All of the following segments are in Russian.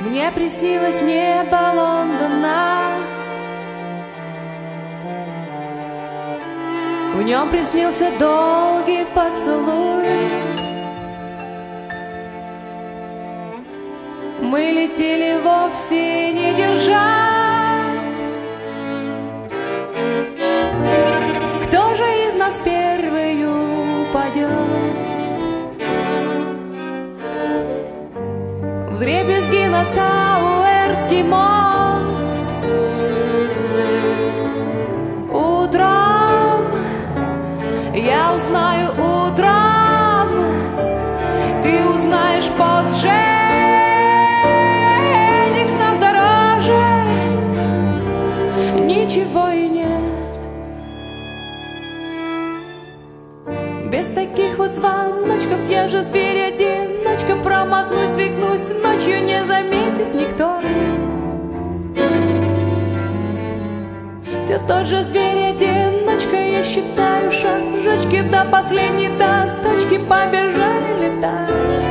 Мне приснилось небо Лондона, в нем приснился долгий поцелуй. Мы летели вовсе не держась. Кто же из нас первый упадет? Вдребезги на Тауэрский мост. Утром я узнаю, утром ты узнаешь позже. Денег снов дороже, ничего и нет. Без таких вот звоночков я же зверь-одиночка. Промахнусь, свихнусь, ночью не заметит никто. Все тот же зверь-одиночка, я считаю шажочки до последней, до точки побежали летать.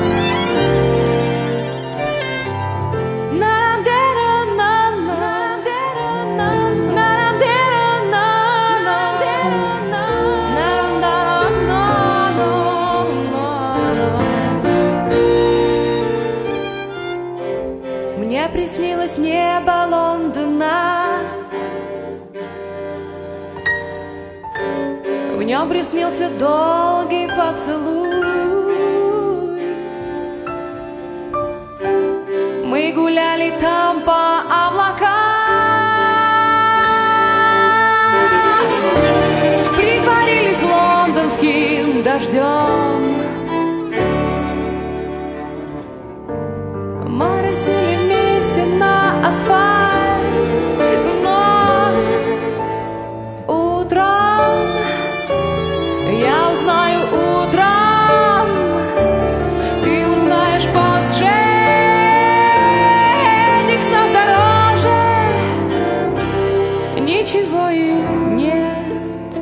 Мне приснилось небо Лондона, в нем приснился долгий поцелуй. Мы гуляли там по облакам, притворились лондонским дождем. Моросили вместе на асфальт, но утром я узнаю, утром ты узнаешь позже. Денег снов дороже, ничего и нет.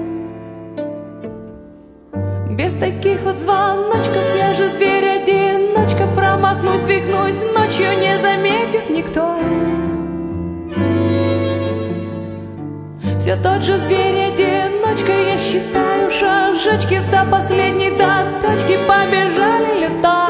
Без таких вот звоночков я же зверь-одиночка. Промахнусь, свихнусь, ночью не заметит никто. Все тот же зверь-одиночка, я считаю шажочки до последней, до точки побежали летать.